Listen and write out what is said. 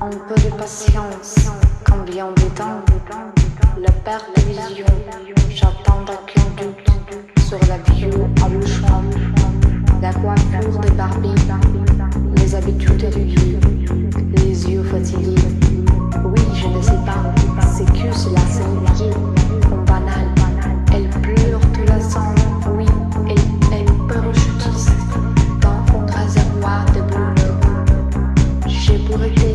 Un peu de patience, combien de temps? La perte de vision, j'attends qu'un doute sur la bio à bouchon, la coiffure des Barbie, les habitudes du vieux, les yeux fatigués. Oui, je ne sais pas, c'est que cela signifie, en banal, elle pleure tout la sang, oui, elle parachutiste dans un réservoir de boue. J'ai pour été